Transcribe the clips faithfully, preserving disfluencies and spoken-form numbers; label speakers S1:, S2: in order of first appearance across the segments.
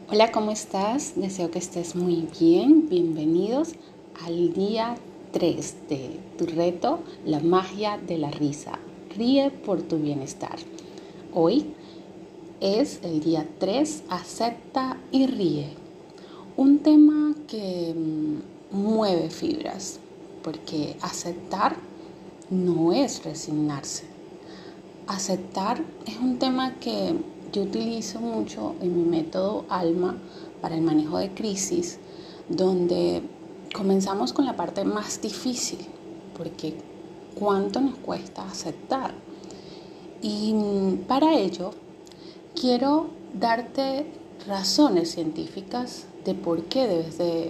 S1: Hola, ¿cómo estás? Deseo que estés muy bien. Bienvenidos al día tres de tu reto, la magia de la risa. Ríe por tu bienestar. Hoy es el día tres, acepta y ríe. Un tema que mm, mueve fibras, porque aceptar no es resignarse. Aceptar es un tema que yo utilizo mucho en mi método ALMA para el manejo de crisis, donde comenzamos con la parte más difícil, porque ¿cuánto nos cuesta aceptar? Y para ello quiero darte razones científicas de por qué debes de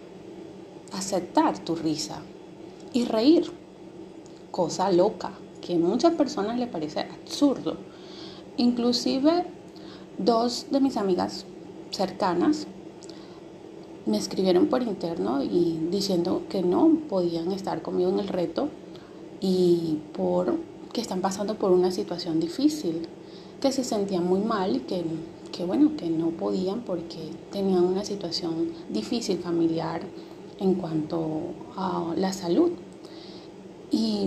S1: aceptar tu risa y reír, cosa loca que a muchas personas les parece absurdo. Inclusive dos de mis amigas cercanas me escribieron por interno y diciendo que no podían estar conmigo en el reto y por que están pasando por una situación difícil, que se sentían muy mal y que, que bueno, que no podían porque tenían una situación difícil familiar en cuanto a la salud. Y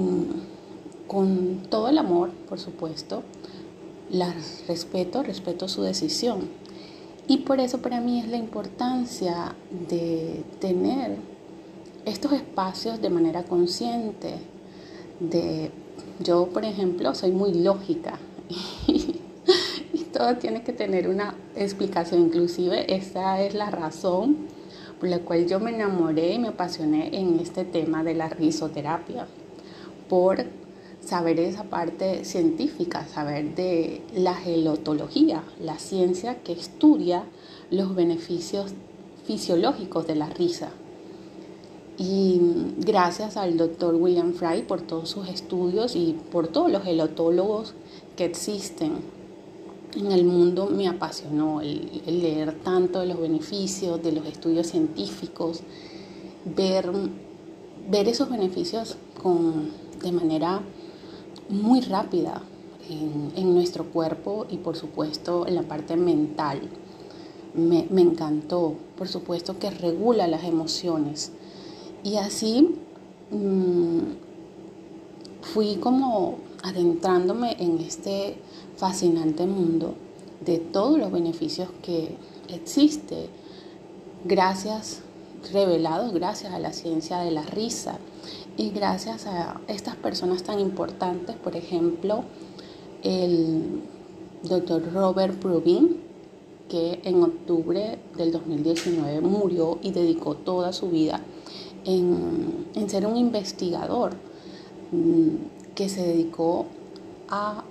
S1: con todo el amor, por supuesto, las respeto, respeto su decisión. Y por eso para mí es la importancia de tener estos espacios de manera consciente. De, yo, por ejemplo, soy muy lógica y, y todo tiene que tener una explicación. Inclusive esa es la razón por la cual yo me enamoré y me apasioné en este tema de la risoterapia, por saber esa parte científica, saber de la gelotología, la ciencia que estudia los beneficios fisiológicos de la risa. Y gracias al doctor William Fry por todos sus estudios y por todos los gelotólogos que existen en el mundo, me apasionó el, el leer tanto de los beneficios, de los estudios científicos, ver, ver esos beneficios con, de manera muy rápida en, en nuestro cuerpo y por supuesto en la parte mental. Me, me encantó, por supuesto que regula las emociones. Y así mmm, fui como adentrándome en este fascinante mundo de todos los beneficios que existe gracias, revelados gracias a la ciencia de la risa y gracias a estas personas tan importantes, por ejemplo, el doctor Robert Rubin, que en octubre del dos mil diecinueve murió y dedicó toda su vida en, en ser un investigador mmm, que se dedicó a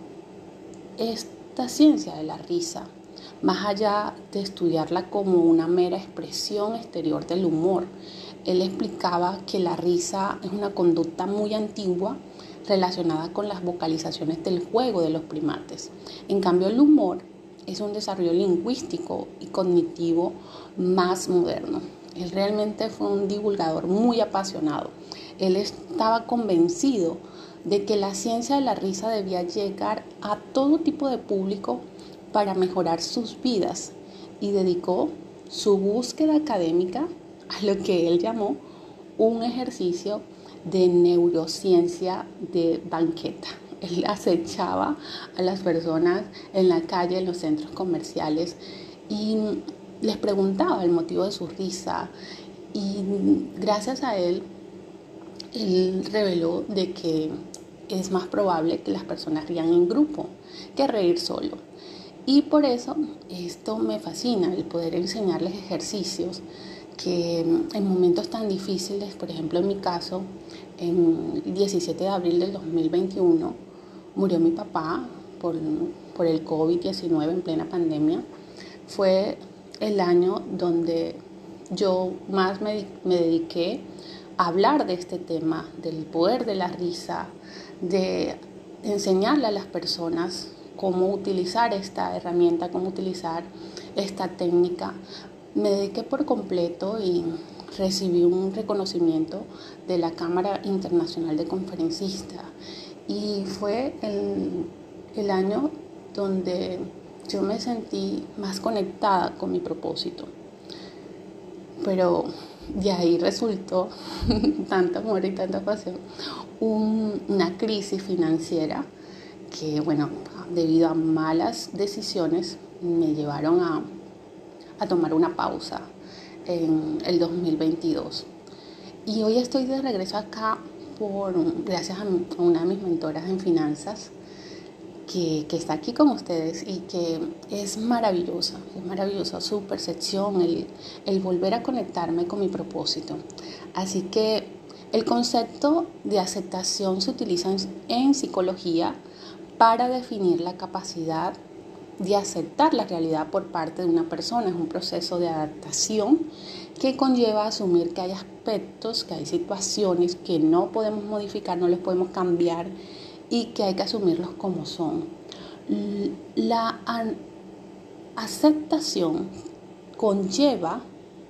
S1: esta ciencia de la risa, más allá de estudiarla como una mera expresión exterior del humor. Él explicaba que la risa es una conducta muy antigua relacionada con las vocalizaciones del juego de los primates. En cambio, el humor es un desarrollo lingüístico y cognitivo más moderno. Él realmente fue un divulgador muy apasionado. Él estaba convencido de que la ciencia de la risa debía llegar a todo tipo de público para mejorar sus vidas y dedicó su búsqueda académica a lo que él llamó un ejercicio de neurociencia de banqueta. Él acechaba a las personas en la calle, en los centros comerciales y les preguntaba el motivo de su risa y gracias a él, él reveló de que es más probable que las personas rían en grupo que reír solo. Y por eso esto me fascina, el poder enseñarles ejercicios que en momentos tan difíciles, por ejemplo en mi caso, en el diecisiete de abril del dos mil veintiuno murió mi papá por, por el COVID diecinueve en plena pandemia. Fue el año donde yo más me, me dediqué a hablar de este tema, del poder de la risa, de enseñarle a las personas cómo utilizar esta herramienta, cómo utilizar esta técnica. Me dediqué por completo y recibí un reconocimiento de la Cámara Internacional de Conferencistas y fue el, el año donde yo me sentí más conectada con mi propósito. Pero de ahí resultó tanto amor y tanta pasión, un, una crisis financiera que, bueno, debido a malas decisiones me llevaron a, a tomar una pausa en el dos mil veintidós. Y hoy estoy de regreso acá por, gracias a, mi, a una de mis mentoras en finanzas, Que, que está aquí con ustedes y que es maravillosa, es maravillosa su percepción, el, el volver a conectarme con mi propósito. Así que el concepto de aceptación se utiliza en, en psicología para definir la capacidad de aceptar la realidad por parte de una persona. Es un proceso de adaptación que conlleva asumir que hay aspectos, que hay situaciones que no podemos modificar, no los podemos cambiar, y que hay que asumirlos como son. La aceptación conlleva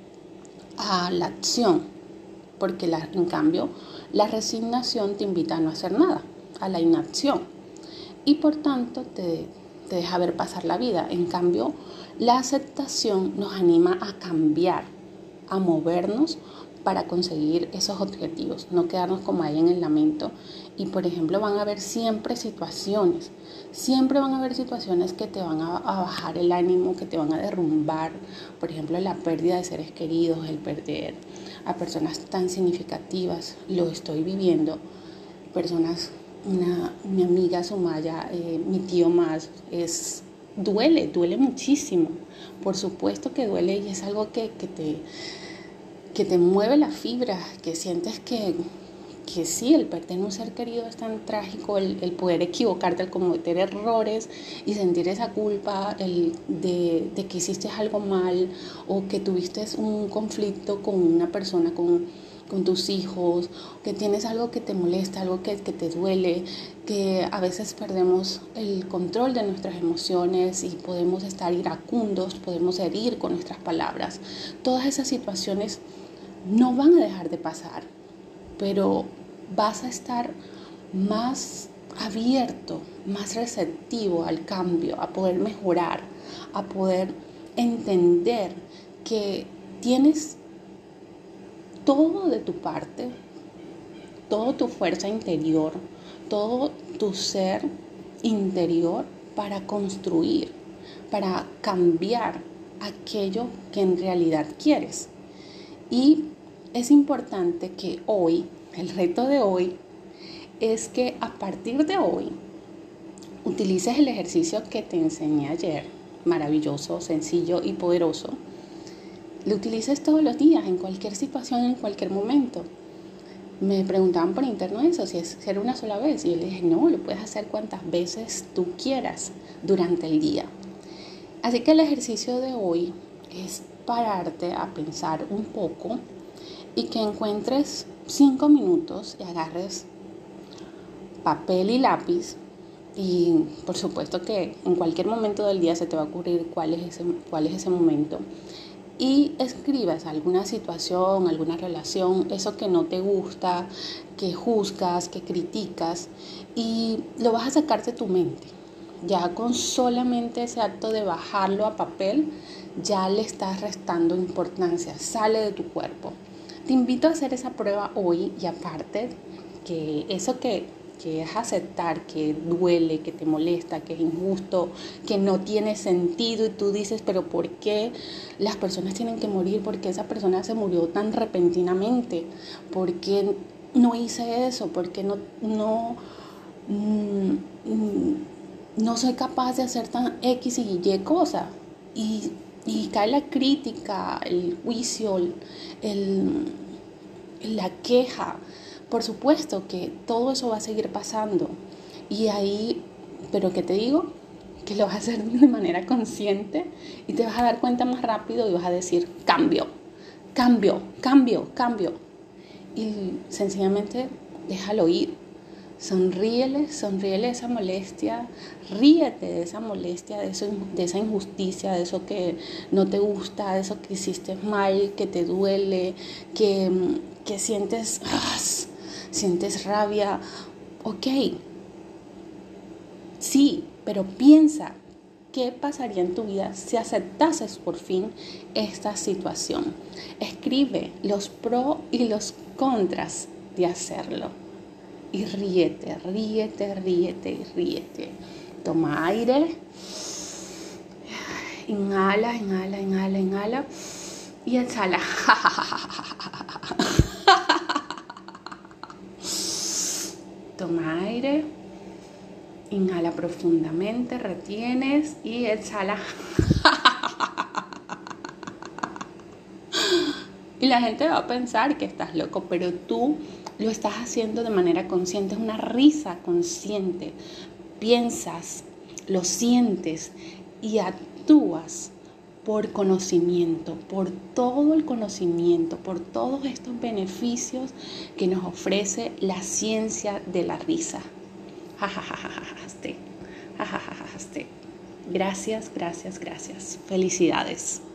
S1: a la acción, porque la, en cambio la resignación te invita a no hacer nada, a la inacción, y por tanto te, te deja ver pasar la vida. En cambio, la aceptación nos anima a cambiar, a movernos para conseguir esos objetivos, no quedarnos como ahí en el lamento. Y por ejemplo, van a haber siempre situaciones, siempre van a haber situaciones que te van a, a bajar el ánimo, que te van a derrumbar. Por ejemplo, la pérdida de seres queridos, el perder a personas tan significativas, lo estoy viviendo. Personas, una, mi amiga Sumaya, eh, mi tío más, es, duele, duele muchísimo. Por supuesto que duele, y es algo que, que te... que te mueve la fibra, que sientes que, que sí, el perder un ser querido es tan trágico, el, el poder equivocarte, el cometer errores y sentir esa culpa, el de, de que hiciste algo mal o que tuviste un conflicto con una persona, con, con tus hijos, que tienes algo que te molesta, algo que, que te duele, que a veces perdemos el control de nuestras emociones y podemos estar iracundos, podemos herir con nuestras palabras. Todas esas situaciones no van a dejar de pasar, pero vas a estar más abierto, más receptivo al cambio, a poder mejorar, a poder entender que tienes todo de tu parte, toda tu fuerza interior, todo tu ser interior para construir, para cambiar aquello que en realidad quieres. Y es importante que hoy, el reto de hoy, es que a partir de hoy utilices el ejercicio que te enseñé ayer, maravilloso, sencillo y poderoso. Lo utilices todos los días, en cualquier situación, en cualquier momento. Me preguntaban por interno eso, si es era una sola vez. Y yo les dije, no, lo puedes hacer cuantas veces tú quieras durante el día. Así que el ejercicio de hoy es pararte a pensar un poco y que encuentres cinco minutos y agarres papel y lápiz, y por supuesto que en cualquier momento del día se te va a ocurrir cuál es ese, cuál es ese momento, y escribas alguna situación, alguna relación, eso que no te gusta, que juzgas, que criticas, y lo vas a sacar de tu mente. Ya con solamente ese acto de bajarlo a papel, ya le estás restando importancia, sale de tu cuerpo. Te invito a hacer esa prueba hoy, y aparte que eso que, que es aceptar, que duele, que te molesta, que es injusto, que no tiene sentido, y tú dices, pero ¿por qué las personas tienen que morir? ¿Por qué esa persona se murió tan repentinamente? ¿Por qué no hice eso? ¿Por qué no, no, mmm, no soy capaz de hacer tan X y Y cosa? Y, y cae la crítica, el juicio, el, la queja. Por supuesto que todo eso va a seguir pasando. Y ahí, pero ¿qué te digo? Que lo vas a hacer de manera consciente y te vas a dar cuenta más rápido y vas a decir cambio, cambio, cambio, cambio. Y sencillamente déjalo ir. Sonríele, sonríele esa molestia, ríete de esa molestia, de, eso, de esa injusticia, de eso que no te gusta, de eso que hiciste mal, que te duele, que, que sientes, ¡ah! sientes rabia. Ok, sí, pero piensa, ¿Qué pasaría en tu vida si aceptases por fin esta situación? Escribe los pros y los contras de hacerlo. Y ríete, ríete, ríete y ríete. Toma aire. Inhala, inhala, inhala, inhala. Y exhala. Toma aire. Inhala profundamente, retienes y exhala. Y la gente va a pensar que estás loco, pero tú lo estás haciendo de manera consciente. Es una risa consciente. Piensas, lo sientes y actúas por conocimiento, por todo el conocimiento, por todos estos beneficios que nos ofrece la ciencia de la risa. Jajajajajaste, jajajajajaste. Gracias, gracias, gracias. Felicidades.